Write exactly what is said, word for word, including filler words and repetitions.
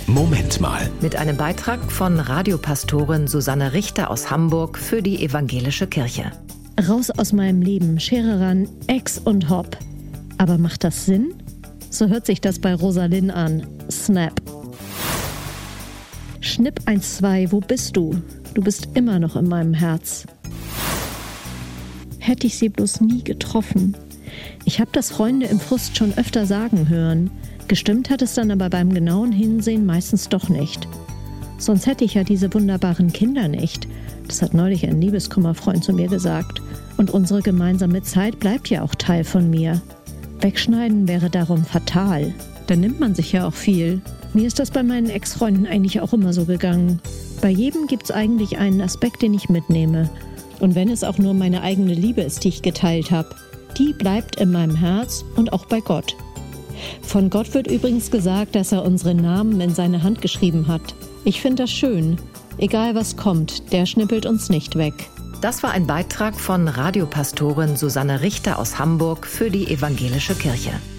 Moment mal. Mit einem Beitrag von Radiopastorin Susanne Richter aus Hamburg für die Evangelische Kirche. Raus aus meinem Leben, Schere ran, Ex und Hop. Aber macht das Sinn? So hört sich das bei Rosalind an. Snap. Schnipp eins zwei, wo bist du? Du bist immer noch in meinem Herz. Hätte ich sie bloß nie getroffen. Ich habe das Freunde im Frust schon öfter sagen hören. Gestimmt hat es dann aber beim genauen Hinsehen meistens doch nicht. Sonst hätte ich ja diese wunderbaren Kinder nicht. Das hat neulich ein Liebeskummerfreund zu mir gesagt. Und unsere gemeinsame Zeit bleibt ja auch Teil von mir. Wegschneiden wäre darum fatal. Dann nimmt man sich ja auch viel. Mir ist das bei meinen Ex-Freunden eigentlich auch immer so gegangen. Bei jedem gibt's eigentlich einen Aspekt, den ich mitnehme. Und wenn es auch nur meine eigene Liebe ist, die ich geteilt habe, die bleibt in meinem Herz und auch bei Gott. Von Gott wird übrigens gesagt, dass er unsere Namen in seine Hand geschrieben hat. Ich finde das schön. Egal was kommt, der schnippelt uns nicht weg. Das war ein Beitrag von Radiopastorin Susanne Richter aus Hamburg für die Evangelische Kirche.